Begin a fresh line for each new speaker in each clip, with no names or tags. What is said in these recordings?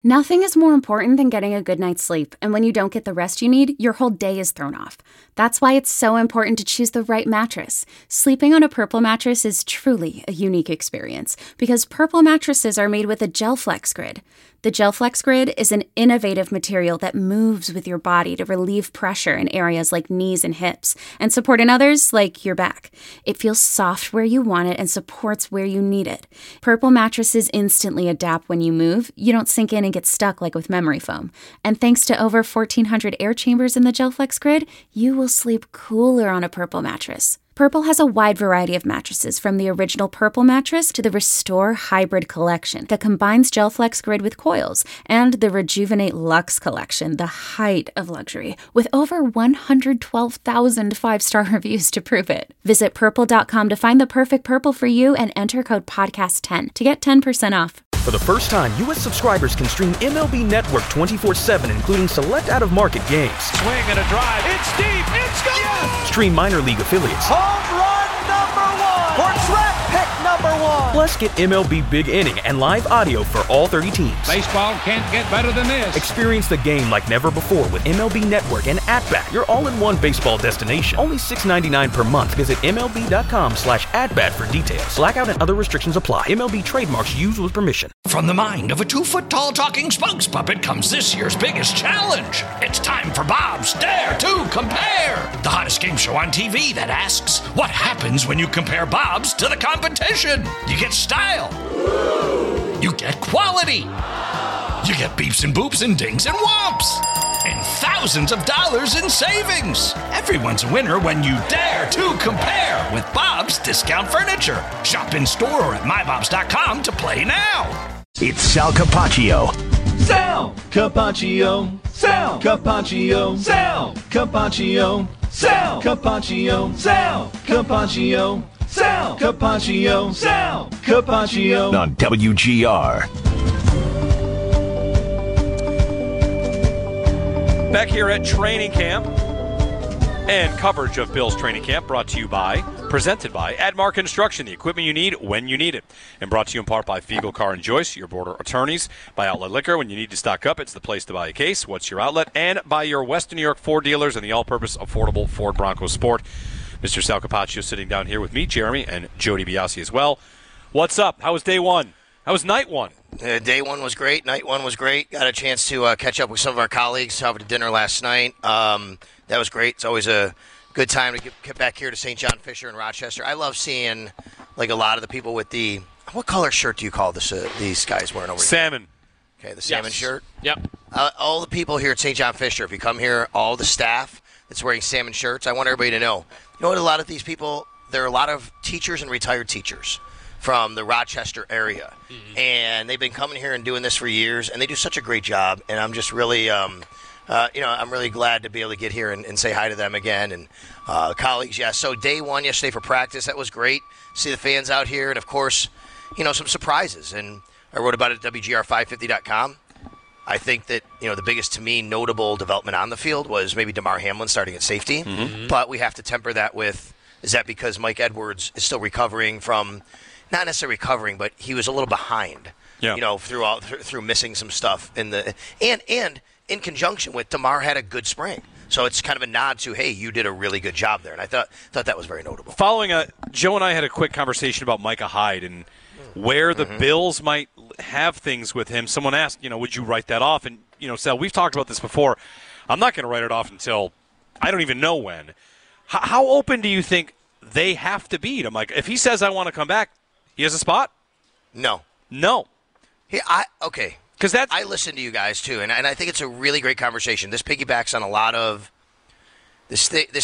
Nothing is more important than getting a good night's sleep, and when you don't get the rest you need, your whole day is thrown off. That's why it's so important to choose the right mattress. Sleeping on a Purple mattress is truly a unique experience, because Purple mattresses are made with a GelFlex Grid. The GelFlex Grid is an innovative material that moves with your body to relieve pressure in areas like knees and hips, and support in others like your back. It feels soft where you want it and supports where you need it. Purple mattresses instantly adapt when you move. You don't sink in and get stuck like with memory foam. And thanks to over 1,400 air chambers in the GelFlex Grid, you will sleep cooler on a Purple mattress. Purple has a wide variety of mattresses, from the original Purple mattress to the Restore Hybrid collection that combines GelFlex Grid with coils, and the Rejuvenate Luxe collection, the height of luxury, with over 112,000 five-star reviews to prove it. Visit purple.com to find the perfect Purple for you and enter code podcast10 to get 10% off.
For the first time, U.S. subscribers can stream MLB Network 24/7, including select out-of-market games.
Swing and a drive. It's deep. It's gone. Yes!
Stream minor league affiliates.
Home run number 1. Or draft pick number 1.
Plus, get MLB Big Inning and live audio for all 30 teams.
Baseball can't get better than this.
Experience the game like never before with MLB Network and At-Bat, your all-in-one baseball destination. Only $6.99 per month. Visit MLB.com/AtBat for details. Blackout and other restrictions apply. MLB trademarks used with permission.
From the mind of a 2-foot-tall talking spokes puppet comes this year's biggest challenge. It's time for Bob's Dare to Compare, the hottest game show on TV that asks, what happens when you compare Bob's to the competition? You get style. You get quality. You get beeps and boops and dings and whomps. And thousands of dollars in savings. Everyone's a winner when you dare to compare with Bob's Discount Furniture. Shop in store or at mybobs.com to play now.
It's Sal Capaccio.
Sal Capaccio. Sal Capaccio. Sal Capaccio. Sal Capaccio. Sal Capaccio. Sal Capaccio. Sal Capaccio.
On WGR.
Back here at training camp, and coverage of Bills training camp presented by Admar Construction, the equipment you need when you need it. And brought to you in part by Fiegel Car and Joyce, your border attorneys, by Outlet Liquor. When you need to stock up, it's the place to buy a case. What's your outlet? And by your Western New York Ford dealers and the all-purpose affordable Ford Bronco Sport. Mr. Sal Capaccio sitting down here with me, Jeremy, and Jody Biasi as well. What's up? How was day one? How was night one?
Day one was great. Night one was great. Got a chance to catch up with some of our colleagues over to dinner last night. That was great. It's always a good time to get back here to St. John Fisher in Rochester. I love seeing like a lot of the people with the – what color shirt do you call this? These guys wearing over here?
Salmon.
Okay, the salmon shirt?
Yep.
All the people here at St. John Fisher, if you come here, all the staff that's wearing salmon shirts, I want everybody to know. You know what, a lot of these people, there are a lot of teachers and retired teachers from the Rochester area. Mm-hmm. And they've been coming here and doing this for years, and they do such a great job. And I'm just really, I'm really glad to be able to get here and say hi to them again. And colleagues, yeah. So day one yesterday for practice, that was great. See the fans out here, and of course, some surprises. And I wrote about it at WGR550.com. I think that, the biggest, to me, notable development on the field was maybe Damar Hamlin starting at safety. Mm-hmm. But we have to temper that with, is that because Mike Edwards is still recovering from, not necessarily recovering, but he was a little behind, through missing some stuff. And in conjunction with, Damar had a good spring. So it's kind of a nod to, hey, you did a really good job there. And I thought that was very notable.
Following Joe and I had a quick conversation about Micah Hyde and where the Bills might have things with him. Someone asked, would you write that off? And, Sal, we've talked about this before. I'm not going to write it off until I don't even know when. How open do you think they have to be to Micah? If he says, I want to come back, he has a spot?
No. Okay.
Because
I listen to you guys, too, and I think it's a really great conversation. This piggybacks on a lot of the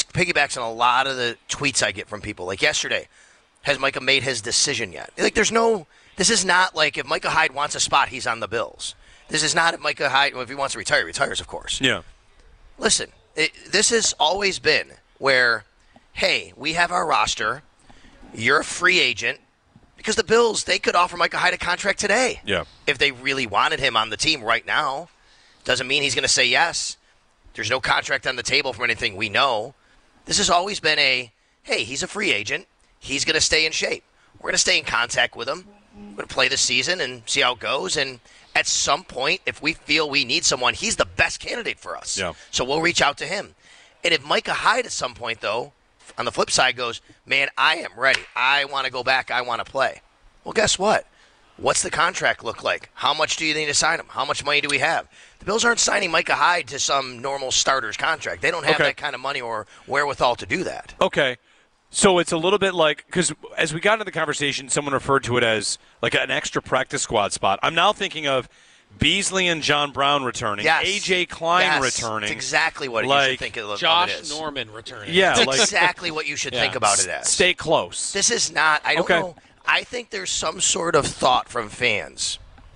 tweets I get from people. Like yesterday, has Micah made his decision yet? Like, this is not like if Micah Hyde wants a spot, he's on the Bills. This is not if Micah Hyde, if he wants to retire, he retires, of course.
Yeah.
Listen, this has always been where, hey, we have our roster, you're a free agent, because the Bills, they could offer Micah Hyde a contract today.
Yeah.
If they really wanted him on the team right now. Doesn't mean he's going to say yes. There's no contract on the table from anything we know. This has always been hey, he's a free agent. He's going to stay in shape. We're going to stay in contact with him. We're going to play the season and see how it goes. And At some point, if we feel we need someone, he's the best candidate for us.
Yeah.
So we'll reach out to him. And if Micah Hyde at some point, though, on the flip side goes, man, I am ready. I want to go back. I want to play. Well, guess what? What's the contract look like? How much do you need to sign him? How much money do we have? The Bills aren't signing Micah Hyde to some normal starter's contract. They don't have that kind of money or wherewithal to do that.
Okay. So it's a little bit like, because as we got into the conversation, someone referred to it as like an extra practice squad spot. I'm now thinking of Beasley and John Brown returning, A.J. Klein returning.
That's exactly what you should think of it
Josh
is.
Norman returning.
Yeah.
That's exactly what you should think about it as.
Stay close.
This is not, I don't know. I think there's some sort of thought from fans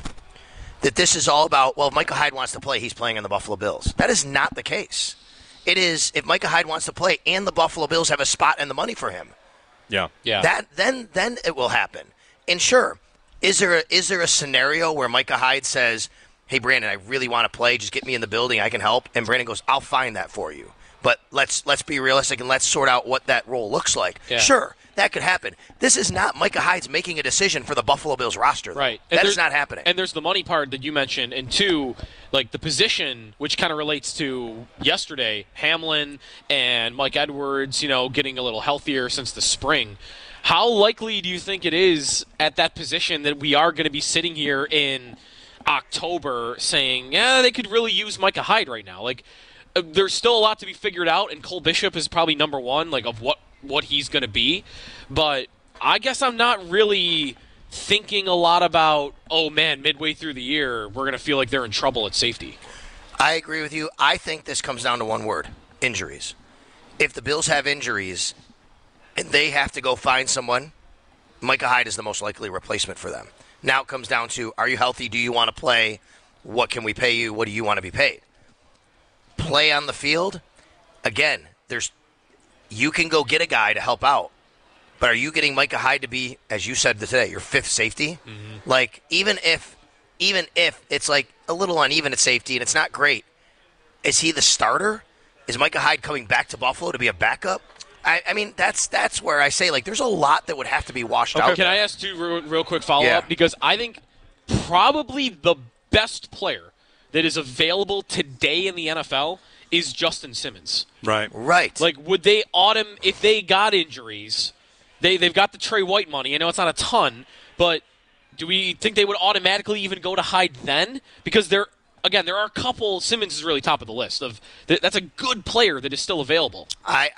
that this is all about, well, if Micah Hyde wants to play, he's playing on the Buffalo Bills. That is not the case. It is if Micah Hyde wants to play and the Buffalo Bills have a spot and the money for him.
Yeah.
Then it will happen. And sure, is there a scenario where Micah Hyde says, hey, Brandon, I really want to play. Just get me in the building. I can help. And Brandon goes, I'll find that for you. But let's be realistic and let's sort out what that role looks like.
Yeah.
Sure, that could happen. This is not Micah Hyde's making a decision for the Buffalo Bills roster. Though.
Right.
That is not happening.
And there's the money part that you mentioned. And two, like the position, which kind of relates to yesterday, Hamlin and Mike Edwards, getting a little healthier since the spring. How likely do you think it is at that position that we are going to be sitting here in October saying, yeah, they could really use Micah Hyde right now? Like, there's still a lot to be figured out, and Cole Bishop is probably number one, like, of what he's going to be. But I guess I'm not really thinking a lot about, oh, man, midway through the year, we're going to feel like they're in trouble at safety.
I agree with you. I think this comes down to one word, injuries. If the Bills have injuries and they have to go find someone, Micah Hyde is the most likely replacement for them. Now it comes down to, are you healthy? Do you want to play? What can we pay you? What do you want to be paid? Play on the field, again, you can go get a guy to help out, but are you getting Micah Hyde to be, as you said today, your fifth safety? Mm-hmm. Like, even if it's like a little uneven at safety and it's not great, is he the starter? Is Micah Hyde coming back to Buffalo to be a backup? I mean, that's where I say, like, there's a lot that would have to be washed out.
Can I ask two real quick follow-up? Because I think probably the best player that is available today in the NFL is Justin Simmons.
Right.
Like, would they if they got injuries, they've got the Trey White money. I know it's not a ton, but do we think they would automatically even go to Hyde then? Because there are a couple. Simmons is really top of the list. That's a good player that is still available.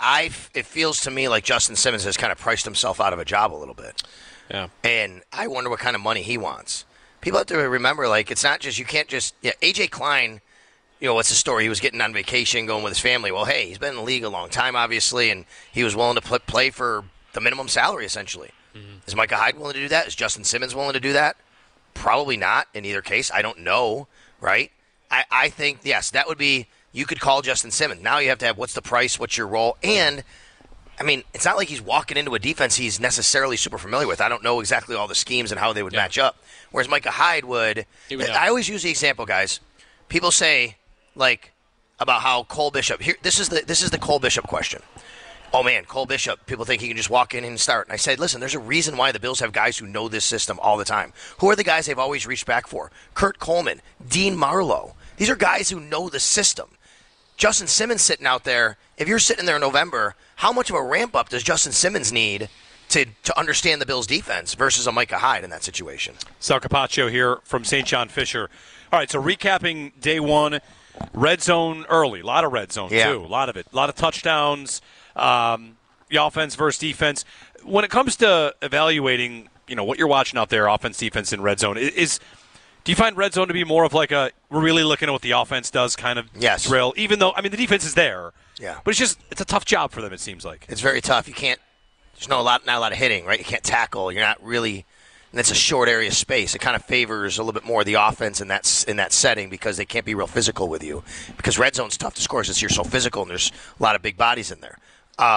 It feels to me like Justin Simmons has kind of priced himself out of a job a little bit.
Yeah.
And I wonder what kind of money he wants. People have to remember, like, it's not just, you can't just, A.J. Klein, what's the story? He was getting on vacation, going with his family. Well, hey, he's been in the league a long time, obviously, and he was willing to play for the minimum salary, essentially. Mm-hmm. Is Micah Hyde willing to do that? Is Justin Simmons willing to do that? Probably not in either case. I don't know, right? I think, yes, that would be, you could call Justin Simmons. Now you have to have what's the price, what's your role, and I mean, it's not like he's walking into a defense he's necessarily super familiar with. I don't know exactly all the schemes and how they would match up. Whereas Micah Hyde would. I always use the example, guys. People say, like, about how Cole Bishop. Here, this is the Cole Bishop question. Oh man, Cole Bishop. People think he can just walk in and start. And I said, listen, there's a reason why the Bills have guys who know this system all the time. Who are the guys they've always reached back for? Kurt Coleman, Dean Marlowe. These are guys who know the system. Justin Simmons sitting out there. If you're sitting there in November, how much of a ramp-up does Justin Simmons need to understand the Bills' defense versus a Micah Hyde in that situation?
Sal Capaccio here from St. John Fisher. All right, so recapping day one, red zone early. A lot of red zone, too. A lot of it. A lot of touchdowns, the offense versus defense. When it comes to evaluating, what you're watching out there, offense, defense, in red zone, do you find red zone to be more of like we're really looking at what the offense does kind of drill? Even though, the defense is there.
Yeah.
But it's a tough job for them, it seems like.
It's very tough. You can't, there's not a lot of hitting, right? You can't tackle. You're not really, and it's a short area of space. It kind of favors a little bit more the offense in that setting because they can't be real physical with you. Because red zone's tough to score since you're so physical and there's a lot of big bodies in there.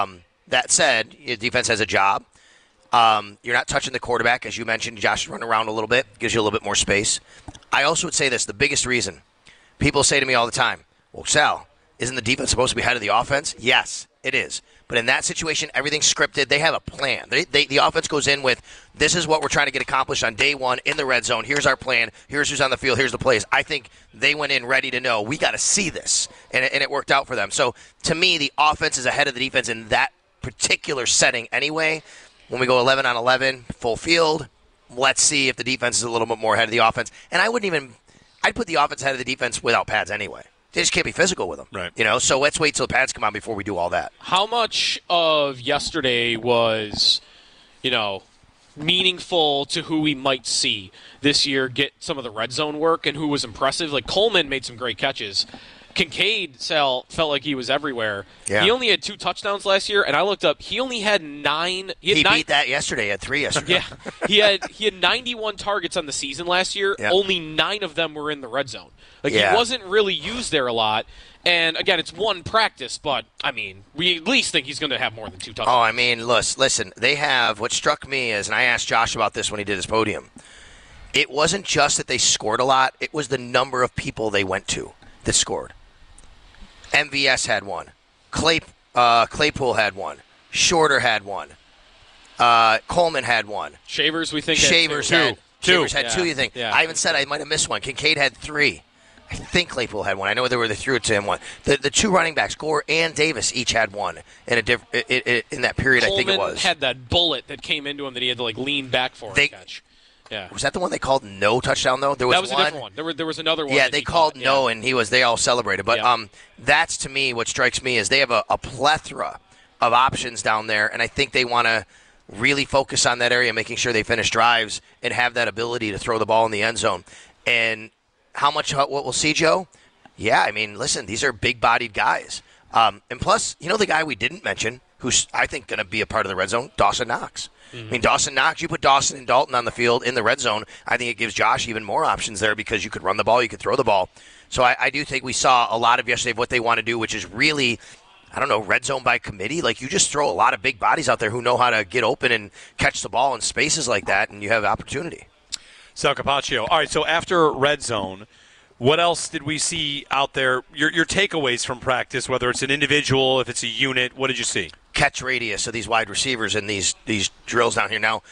That said, your defense has a job. You're not touching the quarterback, as you mentioned. Josh is running around a little bit, gives you a little bit more space. I also would say this, the biggest reason. People say to me all the time, well, Sal, isn't the defense supposed to be ahead of the offense? Yes, it is. But in that situation, everything's scripted. They have a plan. The offense goes in with, this is what we're trying to get accomplished on day one in the red zone. Here's our plan. Here's who's on the field. Here's the plays. I think they went in ready to know, we got to see this. And it worked out for them. So, to me, the offense is ahead of the defense in that particular setting anyway. When we go 11 on 11, full field, let's see if the defense is a little bit more ahead of the offense. And I'd put the offense ahead of the defense without pads anyway. They just can't be physical with them.
Right.
So let's wait till the pads come on before we do all that.
How much of yesterday was, meaningful to who we might see this year get some of the red zone work and who was impressive? Like, Coleman made some great catches. Kincaid felt like he was everywhere.
Yeah.
He only had 2 touchdowns last year, and I looked up. He only had 9.
He beat that yesterday. He had 3 yesterday.
Yeah, he had 91 targets on the season last year.
Yeah.
Only 9 of them were in the red zone. Like, he wasn't really used there a lot. And, again, it's one practice, but, we at least think he's going to have more than 2 touchdowns.
Listen, they have, what struck me is, and I asked Josh about this when he did his podium, it wasn't just that they scored a lot, it was the number of people they went to that scored. MVS had 1. Claypool had 1. Shorter had 1. Coleman had 1.
Shavers, we think,
Shavers had 2. Shavers had 2, you think.
Yeah.
I even said I might have missed one. Kincaid had 3. I think Claypool had 1. I know they threw it to him 1. The 2 running backs, Gore and Davis, each had 1 in that period.
Coleman,
I think it was.
had that bullet that came into him that he had to lean back for and catch. Yeah.
Was that the one they called no touchdown, though? That was
a different one. There was another one.
Yeah, they called no, and they all celebrated. But that's, to me, what strikes me is they have a plethora of options down there, and I think they want to really focus on that area, making sure they finish drives and have that ability to throw the ball in the end zone. And what we'll see, Joe? Yeah, listen, these are big-bodied guys. And plus, the guy we didn't mention, who's, I think, going to be a part of the red zone, Dawson Knox. Mm-hmm. Dawson Knox, you put Dawson and Dalton on the field in the red zone, I think it gives Josh even more options there because you could run the ball, you could throw the ball. So I do think we saw a lot of yesterday of what they want to do, which is really, red zone by committee. Like, you just throw a lot of big bodies out there who know how to get open and catch the ball in spaces like that, and you have opportunity.
Sal Capaccio. All right, so after red zone, what else did we see out there? Your takeaways from practice, whether it's an individual, if it's a unit, what did you see?
Catch radius of these wide receivers and these drills down here. Now,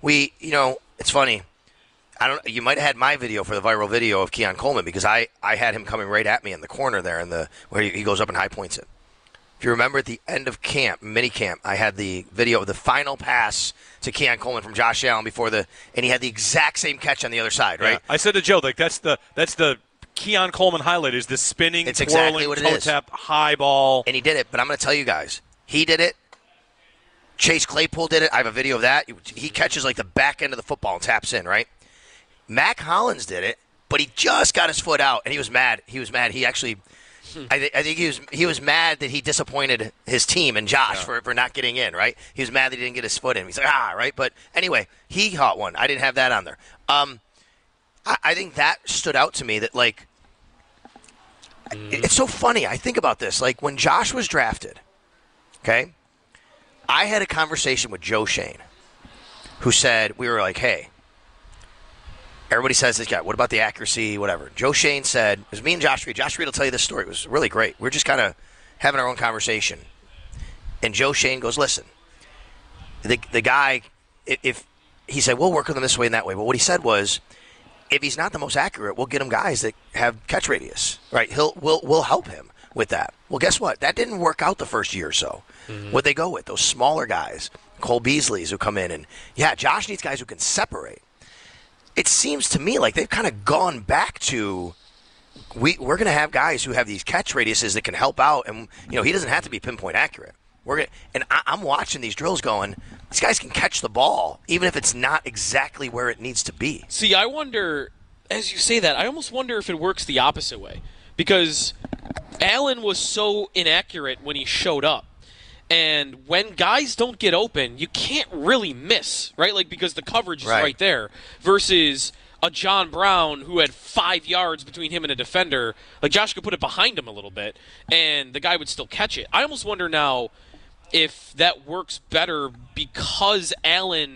it's funny. You might have had my video for the viral video of Keon Coleman because I had him coming right at me in the corner there where he goes up and high points it. If you remember at the end of mini camp, I had the video of the final pass to Keon Coleman from Josh Allen and he had the exact same catch on the other side, right?
Yeah. I said to Joe, that's the Keon Coleman highlight is the spinning,
it's exactly
twirling,
what it is.
Toe-tap, high ball.
And he did it, but I'm going to tell you guys, he did it. Chase Claypool did it. I have a video of that. He catches like the back end of the football and taps in, right? Mac Hollins did it, but he just got his foot out, and he was mad. He actually, I think he was mad that he disappointed his team and Josh for not getting in, right? He was mad that he didn't get his foot in. He's like, right? But anyway, he caught one. I didn't have that on there. I think that stood out to me that, like, it's so funny. I think about this. Like, when Josh was drafted, okay, I had a conversation with Joe Shane, who said, we were like, hey, everybody says this guy, what about the accuracy, whatever. Joe Shane said, it was me and Josh Reed. Josh Reed will tell you this story. It was really great. We're just kind of having our own conversation. And Joe Shane goes, listen, the guy, if he said, we'll work with him this way and that way. But what he said was, if he's not the most accurate, we'll get him guys that have catch radius, right? We'll help him with that. Well, guess what? That didn't work out the first year or so. Mm-hmm. What'd they go with? Those smaller guys, Cole Beasley's who come in. And, Josh needs guys who can separate. It seems to me like they've kind of gone back to we're going to have guys who have these catch radiuses that can help out. And, he doesn't have to be pinpoint accurate. I'm watching these drills going, these guys can catch the ball, even if it's not exactly where it needs to be.
See, I wonder, as you say that, I almost wonder if it works the opposite way. Because Allen was so inaccurate when he showed up. And when guys don't get open, you can't really miss, right? Like, because the coverage is right there. Versus a John Brown who had 5 yards between him and a defender. Like, Josh could put it behind him a little bit, and the guy would still catch it. I almost wonder now if that works better because Allen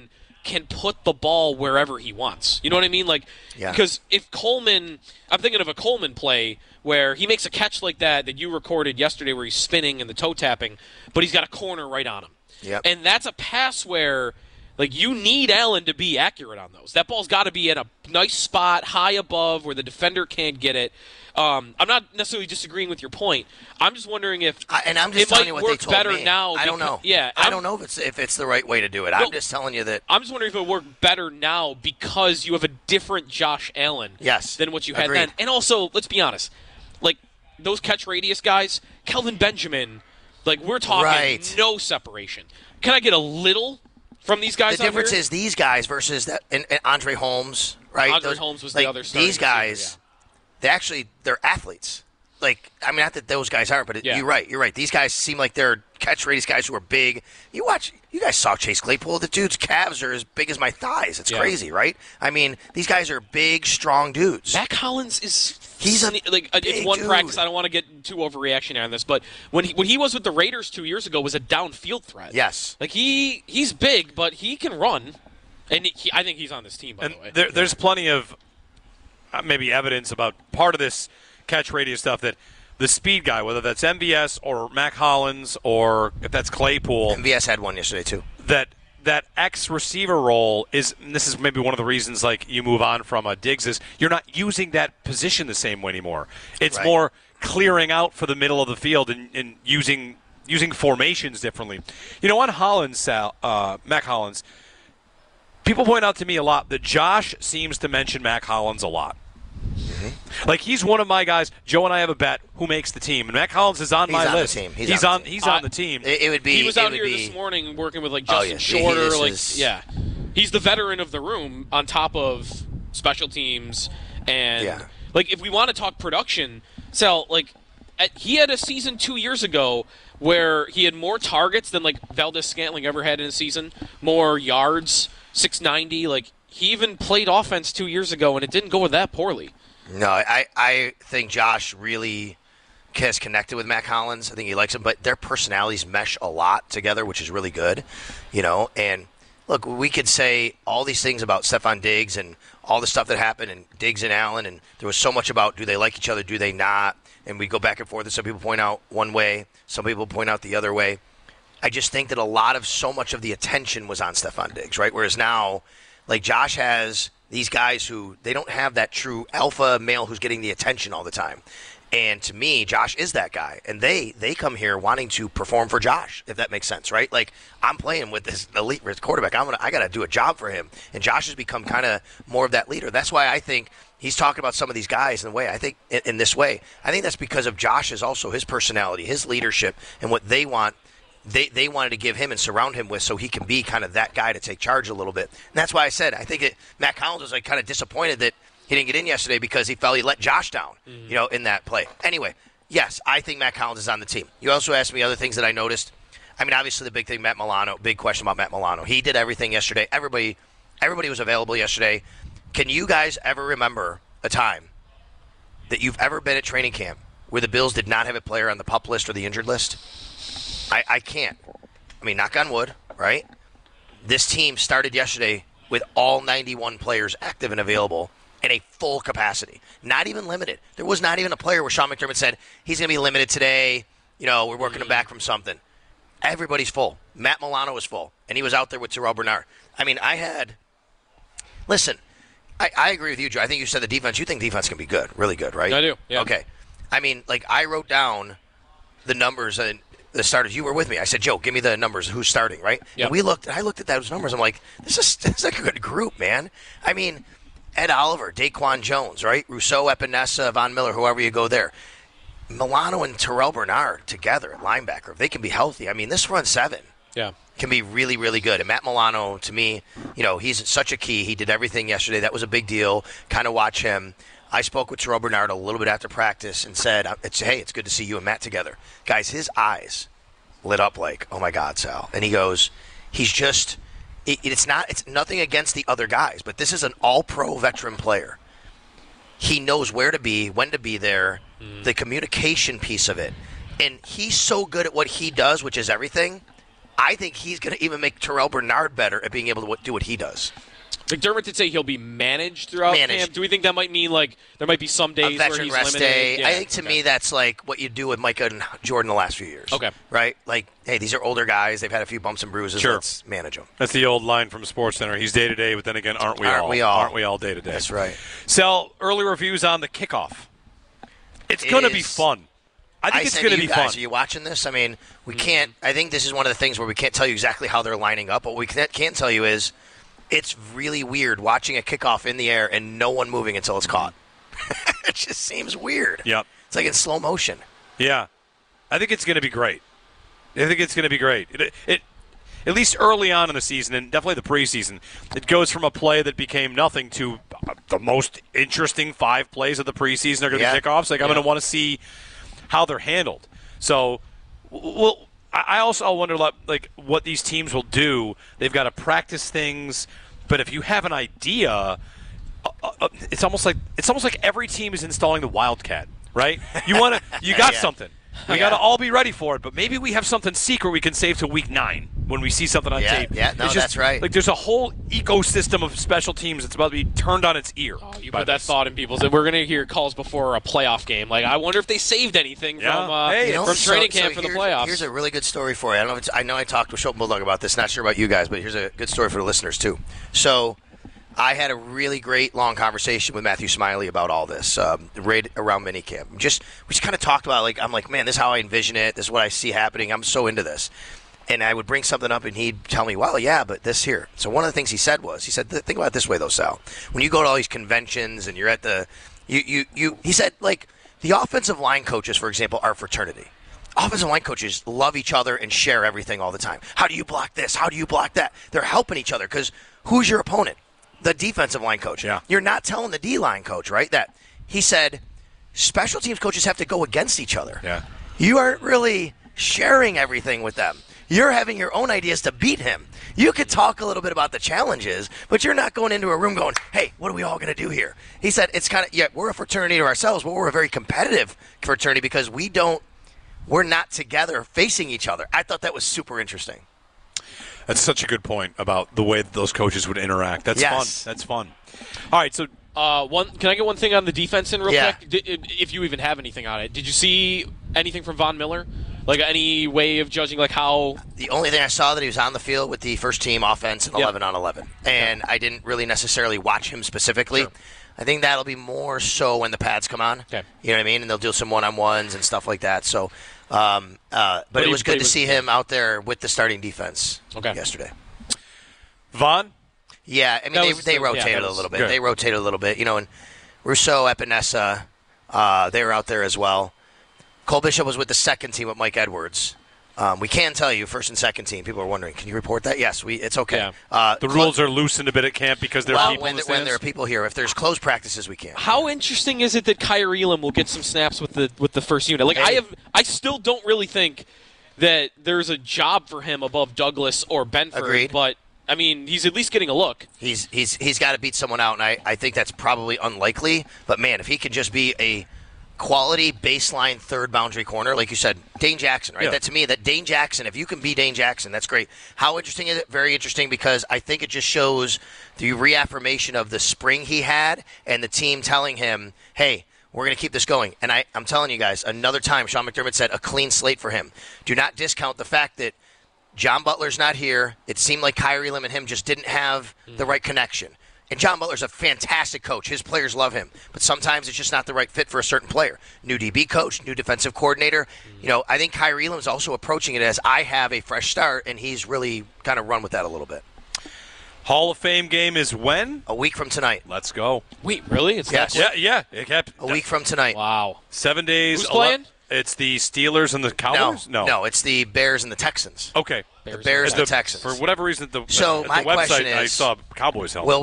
can put the ball wherever he wants. You know what I mean? Like, because if Coleman, I'm thinking of a Coleman play where he makes a catch like that you recorded yesterday where he's spinning and the toe tapping, but he's got a corner right on him.
Yep.
And that's a pass where, like, you need Allen to be accurate on those. That ball's got to be in a nice spot, high above, where the defender can't get it. I'm not necessarily disagreeing with your point. I'm just wondering if
I'm just telling you what they told
better
me.
now.
I don't know.
Yeah,
I don't know if it's the right way to do it. I'm just telling you that.
I'm just wondering if it would work better now because you have a different Josh Allen than what you had then. And also, let's be honest, like those catch radius guys, Kelvin Benjamin, like we're talking no separation. Can I get a little from these guys?
The difference is these guys versus and Andre Holmes, right?
Andre Holmes was the other starting
These guys, they're athletes. Like, I mean, not that those guys aren't, but you're right. You're right. These guys seem like they're catch radius guys who are big. You guys saw Chase Claypool. The dude's calves are as big as my thighs. It's crazy, right? I mean, these guys are big, strong dudes.
Matt Collins is.
It's
one
dude.
practice. I don't want to get too overreactionary on this, but when he was with the Raiders 2 years ago, was a downfield threat.
Yes,
like he's big, but he can run, and I think he's on this team. By the way,
there's plenty of maybe evidence about part of this catch radius stuff that the speed guy, whether that's MVS or Mac Hollins or if that's Claypool,
MVS had one yesterday too.
That X receiver role is, and this is maybe one of the reasons like you move on from Diggs, is you're not using that position the same way anymore. It's more clearing out for the middle of the field and using formations differently. You know, on Hollins, Mac Hollins, people point out to me a lot that Josh seems to mention Mac Hollins a lot. Mm-hmm. Like, he's one of my guys. Joe and I have a bet who makes the team, and Mac Hollins is on my list. He's on the team.
It would be.
He was out here this morning working with like Justin Shorter. He's the veteran of the room on top of special teams, and like if we want to talk production, Sal, like he had a season 2 years ago where he had more targets than like Valdez-Scantling ever had in a season, more yards, 690. Like he even played offense 2 years ago, and it didn't go that poorly.
No, I think Josh really has connected with Mac Hollins. I think he likes him, but their personalities mesh a lot together, which is really good, you know. And look, we could say all these things about Stephon Diggs and all the stuff that happened, and Diggs and Allen, and there was so much about do they like each other, do they not, and we go back and forth, and some people point out one way, some people point out the other way. I just think that so much of the attention was on Stephon Diggs, right? Whereas now, like Josh has these guys who they don't have that true alpha male who's getting the attention all the time. And to me, Josh is that guy. And they come here wanting to perform for Josh, if that makes sense, right? Like, I'm playing with this elite quarterback. I got to do a job for him. And Josh has become kind of more of that leader. That's why I think he's talking about some of these guys in the way. I think in this way. I think that's because of Josh's also his personality, his leadership, and what they want. They wanted to give him and surround him with so he can be kind of that guy to take charge a little bit. And that's why I said I think Matt Collins was like kind of disappointed that he didn't get in yesterday because he felt he let Josh down, you know, in that play. Anyway, yes, I think Matt Collins is on the team. You also asked me other things that I noticed. I mean, obviously the big thing, Matt Milano, big question about Matt Milano. He did everything yesterday. Everybody was available yesterday. Can you guys ever remember a time that you've ever been at training camp where the Bills did not have a player on the PUP list or the injured list? I can't. I mean, knock on wood, right? This team started yesterday with all 91 players active and available in a full capacity. Not even limited. There was not even a player where Sean McDermott said, he's going to be limited today. You know, we're working him back from something. Everybody's full. Matt Milano was full, and he was out there with Terrell Bernard. I mean, listen, I agree with you, Joe. I think you said the defense. You think defense can be good, really good, right?
I do, yeah.
Okay. I mean, like, I wrote down the numbers and the starters. You were with me. I said, Joe, give me the numbers. Who's starting, right?
Yep.
And I looked at those numbers. I'm like, this is a good group, man. I mean, Ed Oliver, Daquan Jones, right? Rousseau, Epinesa, Von Miller, whoever you go there. Milano and Terrell Bernard together at linebacker. If they can be healthy, I mean, this front seven can be really, really good. And Matt Milano, to me, you know, he's such a key. He did everything yesterday. That was a big deal. Kind of watch him. I spoke with Terrell Bernard a little bit after practice and said, hey, it's good to see you and Matt together. Guys, his eyes lit up like, oh, my God, Sal. And he goes, he's just – it's nothing against the other guys, but this is an all-pro veteran player. He knows where to be, when to be there, the communication piece of it. And he's so good at what he does, which is everything, I think he's going to even make Terrell Bernard better at being able to do what he does.
McDermott did say he'll be managed throughout camp. Do we think that might mean like there might be some days where he's
rest
limited?
Day.
Yeah,
I think to me that's like what you do with Micah and Jordan the last few years.
Okay.
Right? Like, hey, these are older guys. They've had a few bumps and bruises.
Sure.
Let's manage them.
That's the old line from SportsCenter. He's day-to-day, but then again, aren't we all? Aren't we all day-to-day?
That's right.
Sal, early reviews on the kickoff. It's going to be fun. I think it's going to be fun.
Are you watching this? I mean, we can't. I think this is one of the things where we can't tell you exactly how they're lining up. What we can tell you is it's really weird watching a kickoff in the air and no one moving until it's caught. It just seems weird.
Yep.
It's like in slow motion.
Yeah. I think it's going to be great. I think it's going to be great. It at least early on in the season, and definitely the preseason, it goes from a play that became nothing to the most interesting 5 plays of the preseason are going to be kickoffs. Like, I'm going to want to see how they're handled. So, well, I also wonder like what these teams will do. They've got to practice things, but if you have an idea, it's almost like every team is installing the Wildcat, right? You got something. We got to all be ready for it, but maybe we have something secret we can save to week 9 when we see something on tape.
Yeah, no, that's right.
Like, there's a whole ecosystem of special teams that's about to be turned on its ear.
Oh, you put that thought in people's head. We're going to hear calls before a playoff game. Like, I wonder if they saved anything from training camp for the playoffs.
Here's a really good story for you. I know I talked with Schopen Bulldog about this. Not sure about you guys, but here's a good story for the listeners, too. So I had a really great long conversation with Matthew Smiley about all this right around minicamp. We just kind of talked about, like, I'm like, man, this is how I envision it. This is what I see happening. I'm so into this. And I would bring something up, and he'd tell me, well, yeah, but this here. So one of the things he said, think about it this way, though, Sal. When you go to all these conventions and you're at the he said, like, the offensive line coaches, for example, are a fraternity. Offensive line coaches love each other and share everything all the time. How do you block this? How do you block that? They're helping each other because who's your opponent? The defensive line coach.
Yeah.
You're not telling the D-line coach, right? That he said special teams coaches have to go against each other.
Yeah.
You aren't really sharing everything with them. You're having your own ideas to beat him. You could talk a little bit about the challenges, but you're not going into a room going, hey, what are we all going to do here? He said it's kind of, we're a fraternity to ourselves, but we're a very competitive fraternity because we're not together facing each other. I thought that was super interesting.
That's such a good point about the way that those coaches would interact. That's fun. That's fun. All right, so
can I get one thing on the defense in real quick? If you even have anything on it. Did you see anything from Von Miller? Like any way of judging like how?
The only thing I saw that he was on the field with the first team offense in 11 on 11. And I didn't really necessarily watch him specifically. Sure. I think that'll be more so when the pads come on.
Okay.
You know what I mean? And they'll do some one-on-ones and stuff like that. So, but it was good to see him out there with the starting defense yesterday.
Vaughn?
Yeah, I mean, they rotated a little bit. Good. They rotated a little bit. You know, and Rousseau, Epinesa, they were out there as well. Cole Bishop was with the second team with Mike Edwards. We can tell you, first and second team. People are wondering, can you report that? Yes, it's okay.
Yeah. The rules are loosened a bit at camp because there are people in the stands?
When there are people here. If there's closed practices, we can't.
How interesting is it that Kyrie Elam will get some snaps with the first unit? Like, I still don't really think that there's a job for him above Douglas or Benford.
Agreed.
But I mean, he's at least getting a look.
He's got to beat someone out, and I think that's probably unlikely. But man, if he can just be a quality baseline third boundary corner, like you said, Dane Jackson, right?
Yeah.
That to me, that Dane Jackson, if you can be Dane Jackson, that's great. How interesting is it? Very interesting, because I think it just shows the reaffirmation of the spring he had and the team telling him, hey, we're going to keep this going. And I'm telling you guys, another time, Sean McDermott said a clean slate for him. Do not discount the fact that John Butler's not here. It seemed like Kyrie Elam and him just didn't have the right connection. And John Butler's a fantastic coach. His players love him. But sometimes it's just not the right fit for a certain player. New DB coach, new defensive coordinator. You know, I think Kyrie Elam is also approaching it as I have a fresh start, and he's really kind of run with that a little bit.
Hall of Fame game is when?
A week from tonight.
Let's go.
Wait, really? It's
yes.
Yeah. It kept
a week from tonight.
Wow.
7 days.
Who's playing?
It's the Steelers and the Cowboys?
No, it's the Bears and the Texans.
Okay.
The Bears and the Texans.
For whatever reason,
my
website,
question is,
I saw Cowboys help.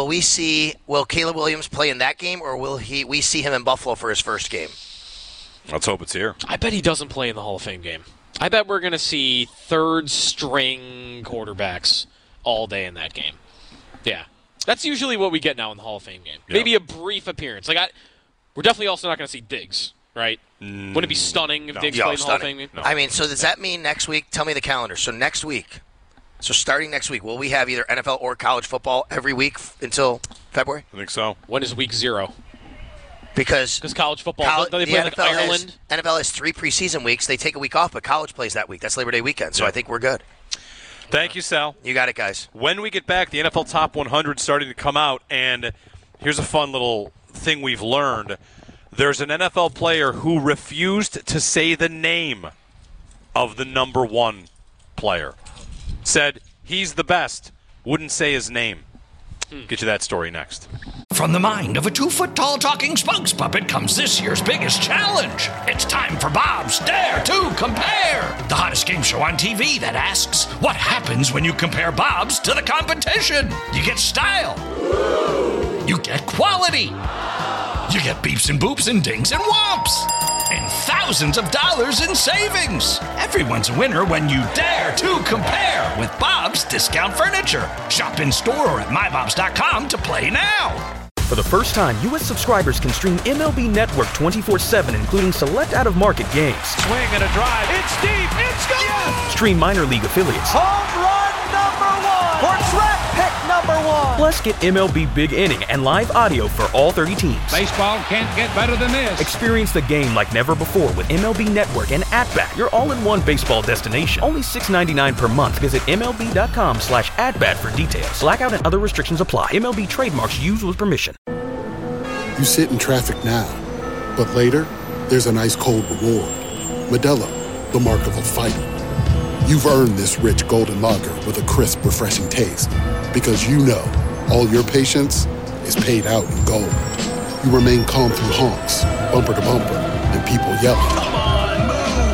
Will Caleb Williams play in that game, or will we see him in Buffalo for his first game?
Let's hope it's here.
I bet he doesn't play in the Hall of Fame game. I bet we're going to see third-string quarterbacks all day in that game. Yeah. That's usually what we get now in the Hall of Fame game. Yeah. Maybe a brief appearance. We're definitely also not going to see Diggs. right? Wouldn't it be stunning if Diggs played in the Hall of Fame?
No. I mean, so does that mean next week? Tell me the calendar. So next week, starting next week, will we have either NFL or college football every week until February?
I think so.
When is week 0?
Because
college football, they play like Ireland.
NFL has 3 preseason weeks. They take a week off, but college plays that week. That's Labor Day weekend, so I think we're good.
Thank you, Sal.
You got it, guys.
When we get back, the NFL Top 100 starting to come out, and here's a fun little thing we've learned. There's an NFL player who refused to say the name of the number 1 player. Said he's the best, wouldn't say his name. Get you that story next.
From the mind of a 2-foot-tall talking spokes puppet comes this year's biggest challenge. It's time for Bob's Dare to Compare, the hottest game show on TV that asks, what happens when you compare Bob's to the competition? You get style. You get quality. You get beeps and boops and dings and whomps. And thousands of dollars in savings. Everyone's a winner when you dare to compare with Bob's Discount Furniture. Shop in store or at mybobs.com to play now.
For the first time, U.S. subscribers can stream MLB Network 24/7, including select out-of-market games.
Swing and a drive. It's deep. It's gone. Yes.
Stream minor league affiliates.
Home run number 1. Or draft pick number 1.
Plus, get MLB Big Inning and live audio for all 30 teams.
Baseball can't get better than this.
Experience the game like never before with MLB Network and At-Bat, your all-in-one baseball destination. Only $6.99 per month. Visit MLB.com/AtBat for details. Blackout and other restrictions apply. MLB trademarks used with permission.
You sit in traffic now, but later, there's an ice-cold reward. Modelo, the mark of a fighter. You've earned this rich golden lager with a crisp, refreshing taste. Because you know, all your patience is paid out in gold. You remain calm through honks, bumper to bumper, and people yelling.
Come on,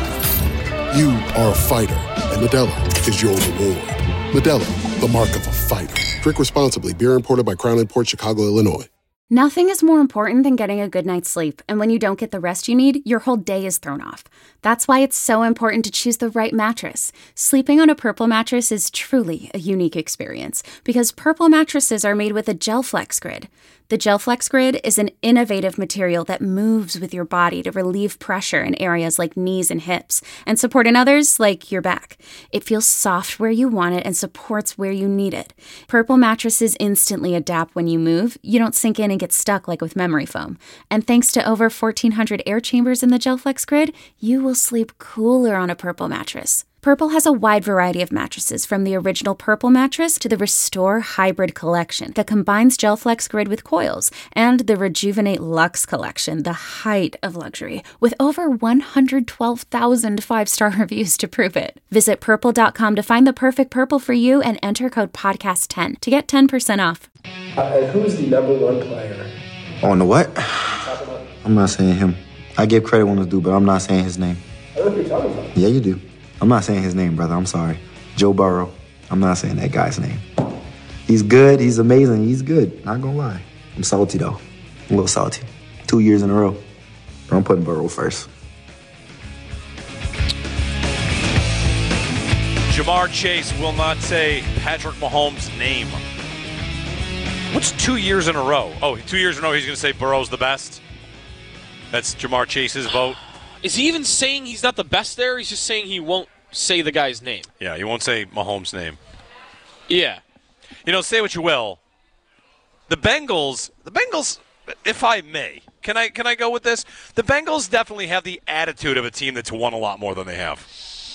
move!
You are a fighter, and Modelo is your reward. Modelo, the mark of a fighter. Drink responsibly. Beer imported by Crown Imports, Chicago, Illinois.
Nothing is more important than getting a good night's sleep, and when you don't get the rest you need, your whole day is thrown off. That's why it's so important to choose the right mattress. Sleeping on a Purple mattress is truly a unique experience, because Purple mattresses are made with a GelFlex Grid. The GelFlex Grid is an innovative material that moves with your body to relieve pressure in areas like knees and hips, and support in others like your back. It feels soft where you want it and supports where you need it. Purple mattresses instantly adapt when you move. You don't sink in and get stuck like with memory foam. And thanks to over 1,400 air chambers in the GelFlex Grid, you will sleep cooler on a Purple mattress. Purple has a wide variety of mattresses, from the original Purple mattress to the Restore Hybrid collection that combines GelFlex Grid with coils, and the Rejuvenate Luxe collection, the height of luxury, with over 112,000 five-star reviews to prove it. Visit Purple.com to find the perfect Purple for you and enter code podcast10 to get 10% off.
Who's the number 1 player?
On the what? I'm not saying him. I give credit when it's due, but I'm not saying his name.
I don't know who you're talking about.
Yeah, you do. I'm not saying his name, brother. I'm sorry. Joe Burrow. I'm not saying that guy's name. He's good. He's amazing. He's good. Not gonna lie. I'm salty, though. A little salty. 2 years in a row. But I'm putting Burrow first.
Ja'Marr Chase will not say Patrick Mahomes' name. What's 2 years in a row? Oh, 2 years in a row he's going to say Burrow's the best? That's Ja'Marr Chase's vote?
Is he even saying he's not the best there? He's just saying he won't say the guy's name.
Yeah, he won't say Mahomes' name.
Yeah.
You know, say what you will. The Bengals, if I may, can I go with this? The Bengals definitely have the attitude of a team that's won a lot more than they have.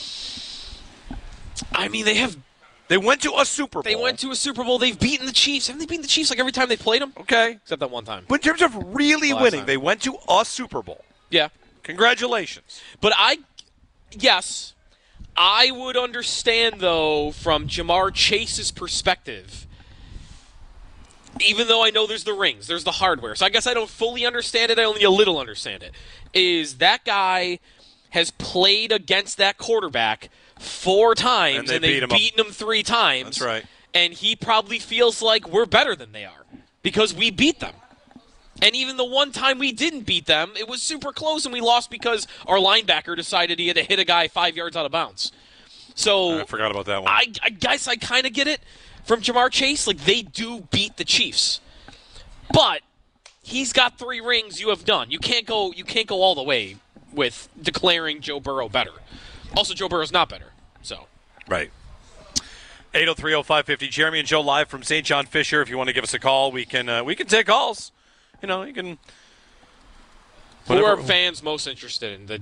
I mean,
They went to a Super Bowl.
They've beaten the Chiefs. Haven't they beaten the Chiefs like every time they played them?
Okay.
Except that one time.
But in terms of really winning, time. They went to a Super Bowl.
Yeah.
Congratulations.
But yes, I would understand, though, from Ja'Marr Chase's perspective, even though I know there's the rings, there's the hardware, so I guess I don't fully understand it, I only a little understand it, is that guy has played against that quarterback 4 times, and they've beaten him 3 times.
That's right.
And he probably feels like we're better than they are because we beat them. And even the one time we didn't beat them, it was super close, and we lost because our linebacker decided he had to hit a guy 5 yards out of bounds. So
I forgot about that one.
I guess I kind of get it from Ja'Marr Chase. Like, they do beat the Chiefs. But he's got 3 rings. You have done. You can't go all the way with declaring Joe Burrow better. Also, Joe Burrow's not better. So
right. 803-0550. Jeremy and Joe live from St. John Fisher. If you want to give us a call, we can take calls. You can.
Who are fans most interested in?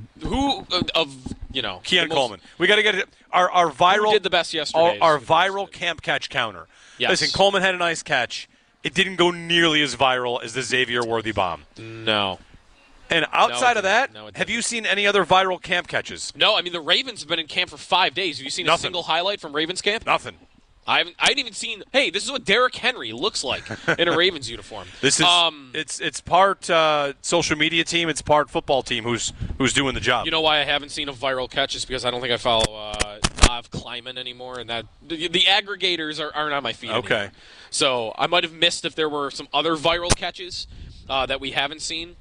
Keon Coleman. We got to get our viral.
Who did the best yesterday?
Our viral camp catch counter.
Yes.
Listen, Coleman had a nice catch. It didn't go nearly as viral as the Xavier Worthy bomb.
No.
And outside of that, have you seen any other viral camp catches?
No, I mean the Ravens have been in camp for 5 days. Have you seen a single highlight from Ravens camp?
Nothing.
I haven't even seen. Hey, this is what Derrick Henry looks like in a Ravens uniform.
This is it's part social media team, it's part football team who's doing the job.
You know why I haven't seen a viral catch is because I don't think I follow Nav Kleiman anymore, and that the aggregators aren't on my feed.
Okay,
anymore. So I might have missed if there were some other viral catches that we haven't seen.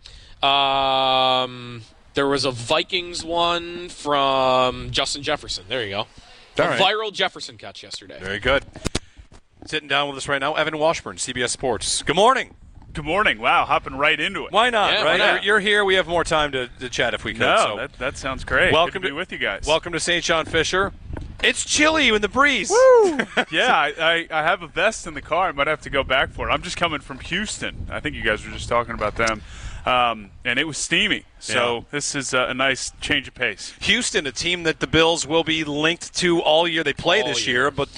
There was a Vikings one from Justin Jefferson. There you go. Viral Jefferson catch yesterday.
Very good. Sitting down with us right now, Evan Washburn, CBS Sports. Good morning.
Good morning. Wow, hopping right into it.
Why not,
Yeah,
right?
why not?
You're here. We have more time to chat if we could.
No, that sounds great.
Welcome
Good to be with you guys.
Welcome to St. John Fisher. It's chilly in the breeze.
Woo! Yeah, I have a vest in the car. I might have to go back for it. I'm just coming from Houston. I think you guys were just talking about them. And it was steamy. So This is a nice change of pace.
Houston, a team that the Bills will be linked to all year. They play this year, but,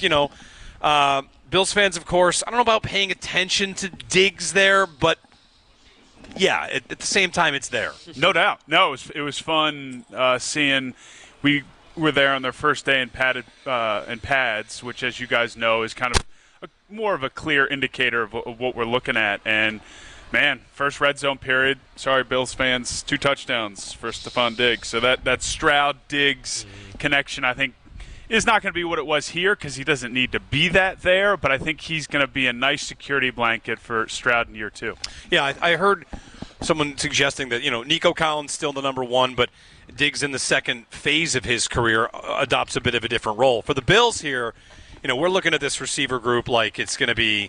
Bills fans, of course, I don't know about paying attention to Diggs there, but, yeah, at the same time, it's there.
No doubt. No, it was fun seeing – we were there on their first day in pads, which, as you guys know, is kind of more of a clear indicator of what we're looking at. And – man, first red zone period. Sorry, Bills fans, 2 touchdowns for Stephon Diggs. So that Stroud-Diggs connection, I think, is not going to be what it was here because he doesn't need to be that there. But I think he's going to be a nice security blanket for Stroud in year 2.
Yeah, I heard someone suggesting that, Nico Collins still the number 1, but Diggs in the second phase of his career adopts a bit of a different role. For the Bills here, we're looking at this receiver group like it's going to be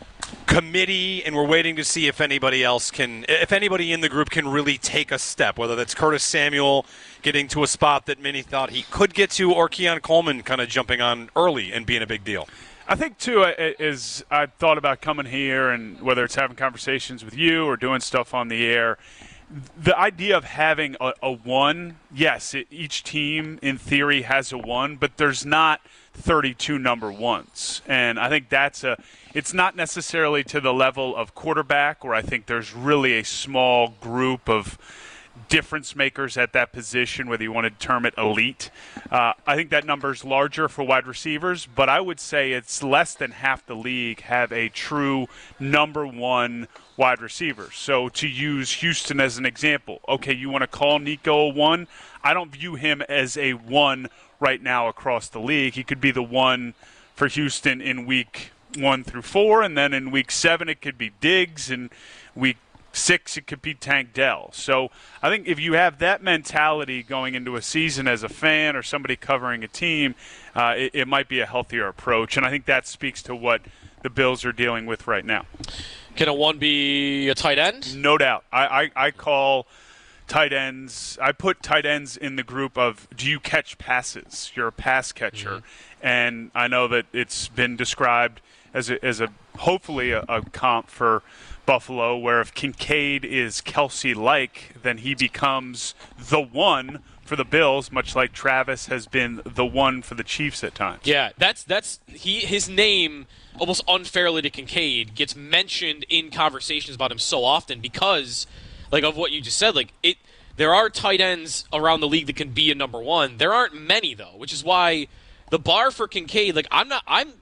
committee, and we're waiting to see if anybody in the group can really take a step, whether that's Curtis Samuel getting to a spot that many thought he could get to, or Keon Coleman kind of jumping on early and being a big deal.
I think, too, is I thought about coming here, and whether it's having conversations with you or doing stuff on the air, the idea of having a 1, yes, each team in theory has a 1, but there's not 32 number 1s. And I think it's not necessarily to the level of quarterback, where I think there's really a small group of difference makers at that position, whether you want to term it elite. I think that number's larger for wide receivers, but I would say it's less than half the league have a true number 1 wide receiver. So to use Houston as an example, okay, you want to call Nico a 1? I don't view him as a 1 right now across the league. He could be the 1 for Houston in week 1 through 4, and then in week 7 it could be Diggs, and week 6 it could be Tank Dell. So I think if you have that mentality going into a season as a fan or somebody covering a team, it might be a healthier approach, and I think that speaks to what the Bills are dealing with right now.
Can a 1 be a tight end?
No doubt. I call tight ends. I put tight ends in the group of, do you catch passes? You're a pass catcher. Mm-hmm. And I know that it's been described as a hopefully a comp for Buffalo, where if Kincaid is Kelsey-like, then he becomes the 1 for the Bills, much like Travis has been the 1 for the Chiefs at times.
Yeah, his name almost unfairly to Kincaid gets mentioned in conversations about him so often because of what you just said. There are tight ends around the league that can be a number 1. There aren't many though, which is why the bar for Kincaid, I'm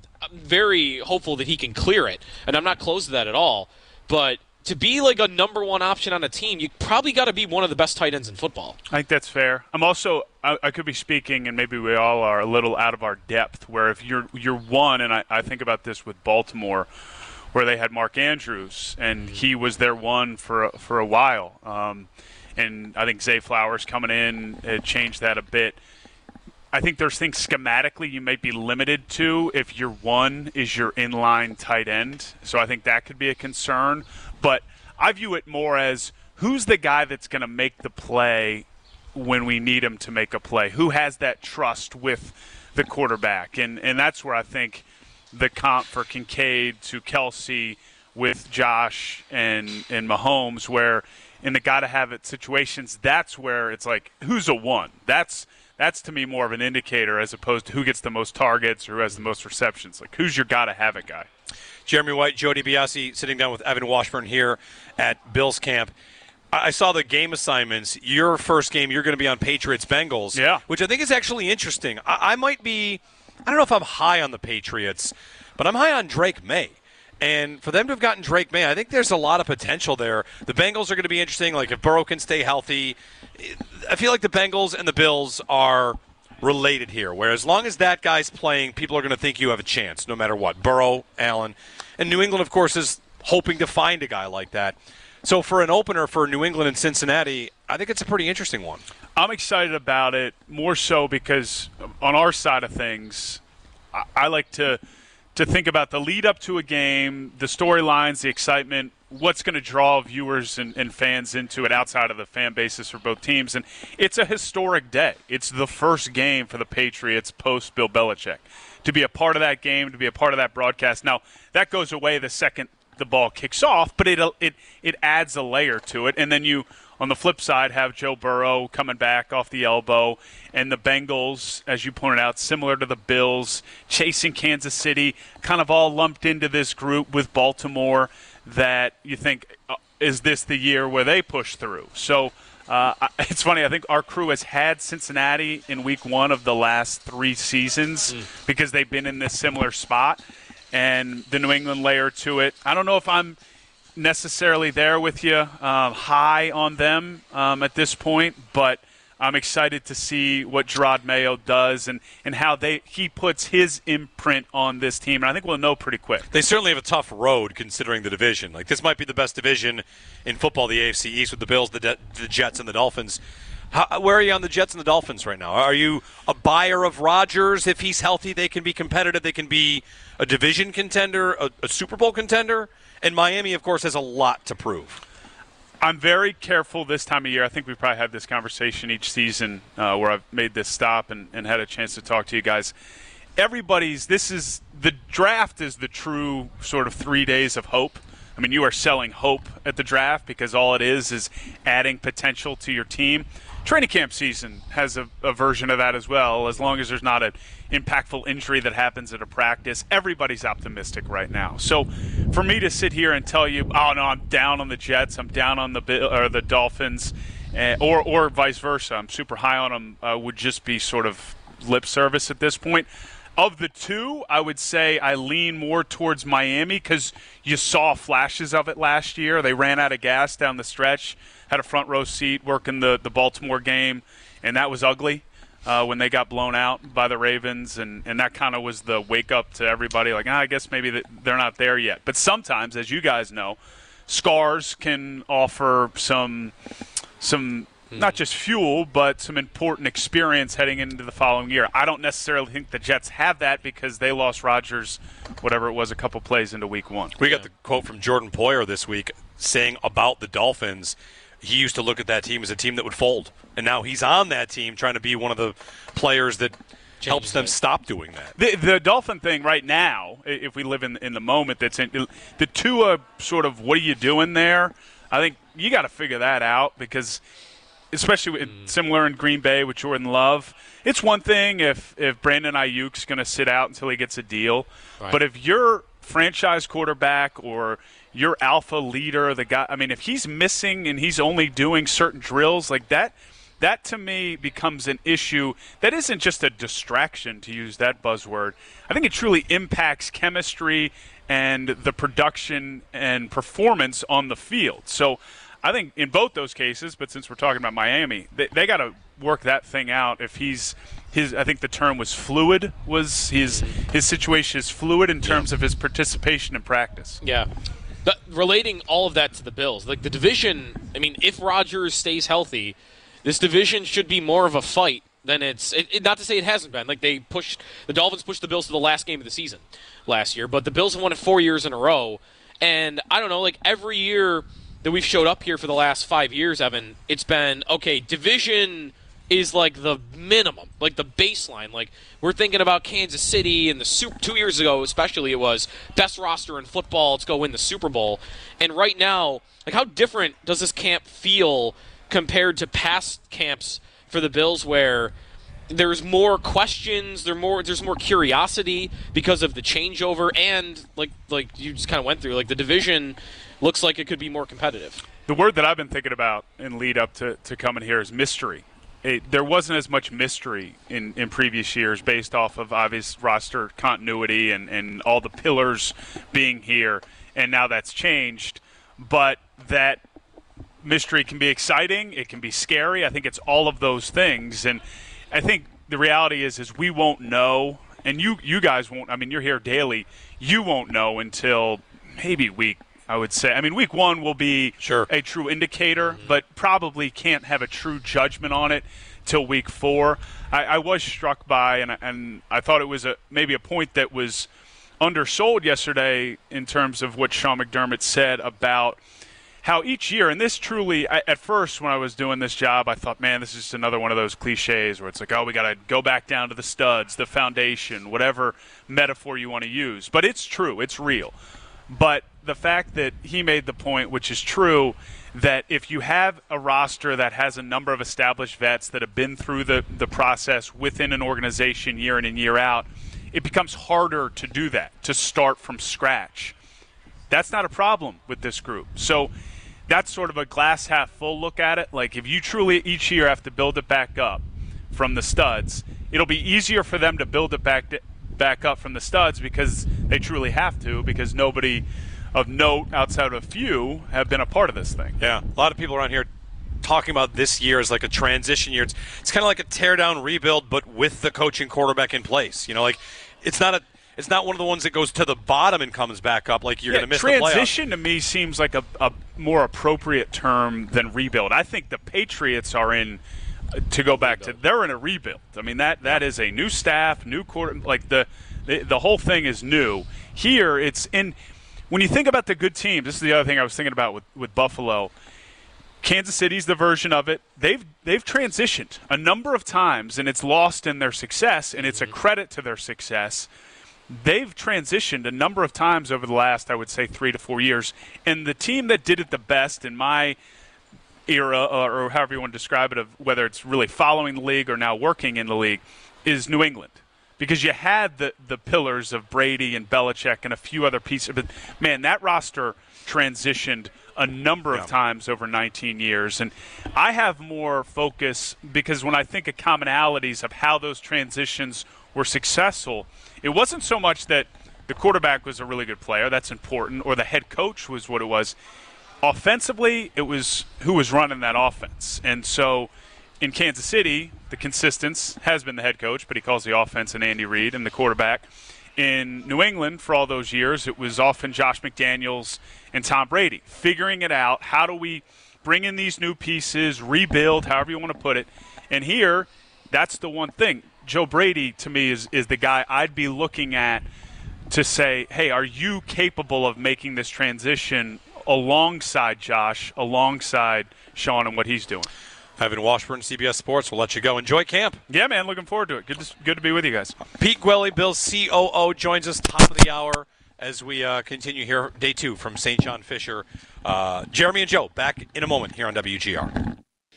very hopeful that he can clear it, and I'm not close to that at all. But to be a number 1 option on a team, you probably got to be one of the best tight ends in football.
I think that's fair. I'm also, I could be speaking, and maybe we all are, a little out of our depth, where if you're 1, and I think about this with Baltimore, where they had Mark Andrews, and he was their 1 for a while. And I think Zay Flowers coming in changed that a bit. I think there's things schematically you might be limited to if your 1 is your inline tight end. So I think that could be a concern. But I view it more as who's the guy that's going to make the play when we need him to make a play? Who has that trust with the quarterback? And that's where I think the comp for Kincaid to Kelsey with Josh and Mahomes, where in the gotta-have-it situations, that's where it's like, who's a one? That's to me more of an indicator as opposed to who gets the most targets or who has the most receptions. Like, who's your gotta-have-it guy?
Jeremy White, Joe DiBiase sitting down with Evan Washburn here at Bills camp. I saw the game assignments. Your first game, you're going to be on Patriots-Bengals, which I think is actually interesting. I might be – I don't know if I'm high on the Patriots, but I'm high on Drake May. And for them to have gotten Drake May, I think there's a lot of potential there. The Bengals are going to be interesting. Like, if Burrow can stay healthy, I feel like the Bengals and the Bills are related here, where as long as that guy's playing, people are going to think you have a chance no matter what. Burrow, Allen. And New England, of course, is hoping to find a guy like that. So for an opener for New England and Cincinnati, I think it's a pretty interesting one.
I'm excited about it, more so because on our side of things, I like to think about the lead up to a game, the storylines, the excitement, what's going to draw viewers and fans into it outside of the fan bases for both teams. And it's a historic day. It's the first game for the Patriots post Bill Belichick. To be a part of that game, to be a part of that broadcast. Now, that goes away the second the ball kicks off, but it adds a layer to it. And then you, on the flip side, have Joe Burrow coming back off the elbow, and the Bengals, as you pointed out, similar to the Bills, chasing Kansas City, kind of all lumped into this group with Baltimore that you think, is this the year where they push through? So it's funny, I think our crew has had Cincinnati in week one of the last 3 seasons because they've been in this similar spot. And the New England layer to it. I don't know if I'm necessarily there with you, high on them at this point, but I'm excited to see what Gerard Mayo does and how he puts his imprint on this team. And I think we'll know pretty quick.
They certainly have a tough road considering the division. Like, this might be the best division in football, the AFC East, with the Bills, the Jets, and the Dolphins. Where are you on the Jets and the Dolphins right now? Are you a buyer of Rodgers? If he's healthy, they can be competitive. They can be a division contender, a Super Bowl contender. And Miami, of course, has a lot to prove.
I'm very careful this time of year. I think we probably had this conversation each season where I've made this stop and had a chance to talk to you guys. The draft is the true sort of 3 days of hope. I mean, you are selling hope at the draft because all it is adding potential to your team. Training camp season has a version of that as well. As long as there's not an impactful injury that happens at a practice, everybody's optimistic right now. So for me to sit here and tell you, oh, no, I'm down on the Jets, I'm down on the Dolphins, or vice versa, I'm super high on them, would just be sort of lip service at this point. Of the two, I would say I lean more towards Miami because you saw flashes of it last year. They ran out of gas down the stretch, had a front row seat working the Baltimore game, and that was ugly when they got blown out by the Ravens, and that kind of was the wake-up to everybody, like, I guess maybe they're not there yet. But sometimes, as you guys know, scars can offer some not just fuel, but some important experience heading into the following year. I don't necessarily think the Jets have that because they lost Rodgers, whatever it was, a couple plays into week one.
We got the quote from Jordan Poyer this week saying about the Dolphins, he used to look at that team as a team that would fold. And now he's on that team trying to be one of the players that helps them stop doing that.
The Dolphin thing right now, if we live in the moment, that's in the Tua sort of what are you doing there, I think you got to figure that out because – especially similar in Green Bay with Jordan Love. It's one thing if Brandon Ayuk's going to sit out until he gets a deal. Right. But if your franchise quarterback or your alpha leader, the guy, I mean, if he's missing and he's only doing certain drills like that to me becomes an issue that isn't just a distraction, to use that buzzword. I think it truly impacts chemistry and the production and performance on the field. So I think in both those cases, but since we're talking about Miami, they got to work that thing out. If I think the term was fluid, was his situation is fluid in terms of his participation in practice.
Yeah. But relating all of that to the Bills, like the division, I mean, if Rodgers stays healthy, this division should be more of a fight than it's not to say it hasn't been. Like the Dolphins pushed the Bills to the last game of the season last year, but the Bills have won it 4 years in a row. And I don't know, like every year that we've showed up here for the last 5 years, Evan, it's been, okay, division is like the minimum, like the baseline. Like, we're thinking about Kansas City and the 2 years ago especially, it was best roster in football, let's go win the Super Bowl. And right now, like, how different does this camp feel compared to past camps for the Bills where there's more questions, there's more curiosity because of the changeover, and like you just kind of went through, like, the division looks like it could be more competitive.
The word that I've been thinking about in lead up to coming here is mystery. There wasn't as much mystery in previous years based off of obvious roster continuity and all the pillars being here, and now that's changed. But that mystery can be exciting, it can be scary. I think it's all of those things, and I think the reality is we won't know, and you guys won't. I mean, you're here daily. You won't know until maybe week 1 will be a true indicator, but probably can't have a true judgment on it till week 4. I was struck by, and I thought it was maybe a point that was undersold yesterday in terms of what Sean McDermott said about how each year, and this truly, at first when I was doing this job, I thought, man, this is just another one of those cliches where it's like, oh, we got to go back down to the studs, the foundation, whatever metaphor you want to use. But it's true. It's real. But the fact that he made the point, which is true, that if you have a roster that has a number of established vets that have been through the process within an organization year in and year out, it becomes harder to do that, to start from scratch. That's not a problem with this group. So that's sort of a glass half full look at it. Like, if you truly each year have to build it back up from the studs, it'll be easier for them to build it back up from the studs because they truly have to, because nobody of note outside of a few have been a part of this thing.
Yeah, a lot of people around here talking about this year as like a transition year. It's kind of like a tear down rebuild, but with the coaching quarterback in place. You know, like it's not one of the ones that goes to the bottom and comes back up like you're going to miss the playoffs.
Transition to me seems like a more appropriate term than rebuild. I think the Patriots are in, to go back to, they're in a rebuild. I mean, that is a new staff, new quarter, like the whole thing is new. Here it's in. When you think about the good teams, this is the other thing I was thinking about with Buffalo. Kansas City's the version of it. They've transitioned a number of times, and it's lost in their success, and it's a credit to their success. They've transitioned a number of times over the last, I would say, 3 to 4 years. And the team that did it the best in my era, or however you want to describe it, of whether it's really following the league or now working in the league, is New England. Because you had the pillars of Brady and Belichick and a few other pieces. But, man, that roster transitioned a number of times over 19 years. And I have more focus because when I think of commonalities of how those transitions were successful, it wasn't so much that the quarterback was a really good player. That's important. Or the head coach was what it was. Offensively, it was who was running that offense. And so in Kansas City, the consistency has been the head coach, but he calls the offense and Andy Reid and the quarterback. In New England, for all those years, it was often Josh McDaniels and Tom Brady figuring it out. How do we bring in these new pieces, rebuild, however you want to put it. And here, that's the one thing. Joe Brady, to me, is the guy I'd be looking at to say, hey, are you capable of making this transition alongside Josh, alongside Sean and what he's doing?
Evan Washburn, CBS Sports. We'll let you go. Enjoy camp.
Yeah, man. Looking forward to it. Good to be with you guys.
Pete Gwelly, Bill's COO, joins us top of the hour as we continue here, day 2 from St. John Fisher. Jeremy and Joe back in a moment here on WGR.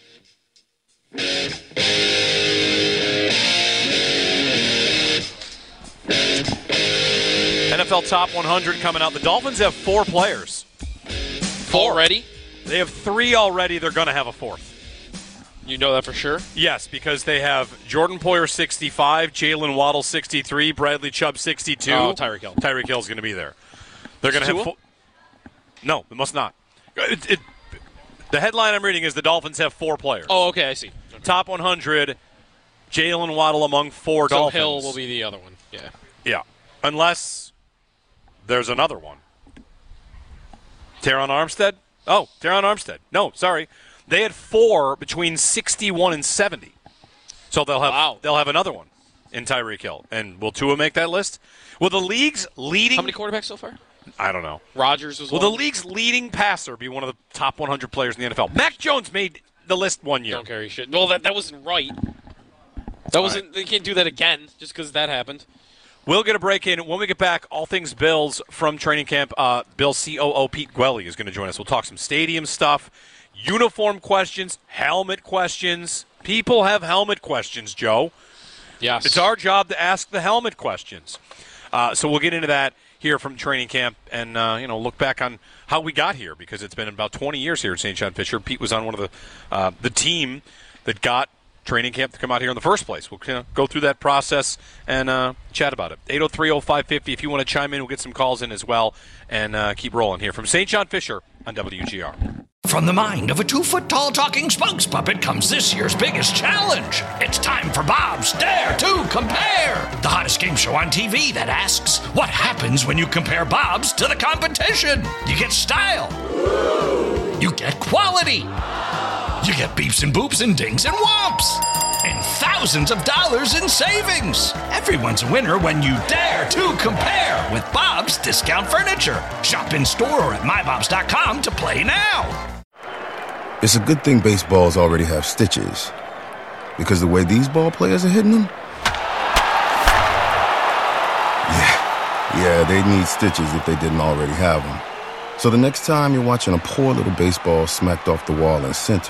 NFL Top 100 coming out. The Dolphins have 4 players.
4 already?
They have 3 already. They're going to have a 4th.
You know that for sure?
Yes, because they have Jordan Poyer 65, Jalen Waddle 63, Bradley Chubb 62.
Oh, Tyreek Hill.
Tyreek Hill's going to be there. They're going to have No, it must not. The headline I'm reading is the Dolphins have 4 players.
Oh, okay, I see. Okay.
Top 100, Jalen Waddle among 4 Dolphins.
So Hill will be the other one. Yeah.
Yeah. Unless there's another one. Teron Armstead? Oh, Teron Armstead. No, sorry. They had 4 between 61 and 70. So they'll have another one in Tyreek Hill. And will Tua make that list? Will the league's leading...
How many quarterbacks so far?
I don't know.
Rodgers was
Will the league's leading passer be one of the top 100 players in the NFL? Mac Jones made the list one year.
Don't carry shit. Well, that wasn't right. That wasn't. They can't do that again just because that happened.
We'll get a break in. When we get back, all things Bills from training camp. Bills COO Pete Gwelly is going to join us. We'll talk some stadium stuff, uniform questions, helmet questions. People have helmet questions, Joe.
Yes.
It's our job to ask the helmet questions. So we'll get into that here from training camp and look back on how we got here, because it's been about 20 years here at St. John Fisher. Pete was on one of the team that got training camp to come out here in the first place. We'll go through that process and chat about it. 803-0550 if you want to chime in. We'll get some calls in as well and keep rolling here from St. John Fisher on WGR.
From the mind of a 2-foot-tall talking spokes puppet comes this year's biggest challenge. It's time for Bob's Dare to Compare, the hottest game show on TV that asks, what happens when you compare Bob's to the competition? You get style. You get quality. You get beeps and boops and dings and whomps. And thousands of dollars in savings. Everyone's a winner when you dare to compare with Bob's Discount Furniture. Shop in store or at mybobs.com to play now.
It's a good thing baseballs already have stitches, because the way these ball players are hitting them, yeah, they need stitches if they didn't already have them. So the next time you're watching a poor little baseball smacked off the wall in center,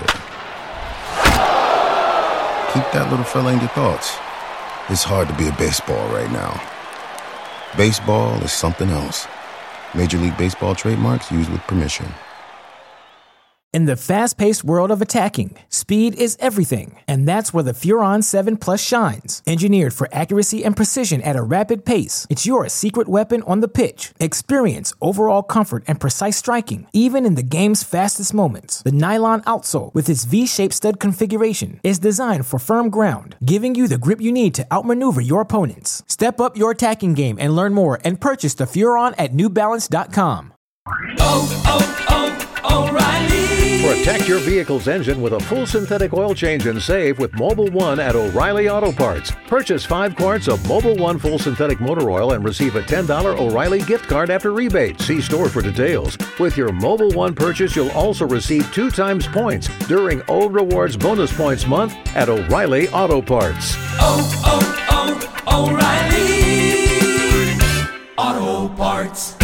keep that little fella in your thoughts. It's hard to be a baseball right now. Baseball is something else. Major League Baseball trademarks used with permission.
In the fast-paced world of attacking, speed is everything, and that's where the Furon 7 Plus shines. Engineered for accuracy and precision at a rapid pace, it's your secret weapon on the pitch. Experience overall comfort and precise striking, even in the game's fastest moments. The nylon outsole, with its V-shaped stud configuration, is designed for firm ground, giving you the grip you need to outmaneuver your opponents. Step up your attacking game and learn more, and purchase the Furon at newbalance.com.
O'Reilly. Protect your vehicle's engine with a full synthetic oil change and save with Mobil 1 at O'Reilly Auto Parts. Purchase 5 quarts of Mobil 1 full synthetic motor oil and receive a $10 O'Reilly gift card after rebate. See store for details. With your Mobil 1 purchase, you'll also receive 2 times points during O Rewards Bonus Points Month at O'Reilly Auto Parts.
O'Reilly Auto Parts.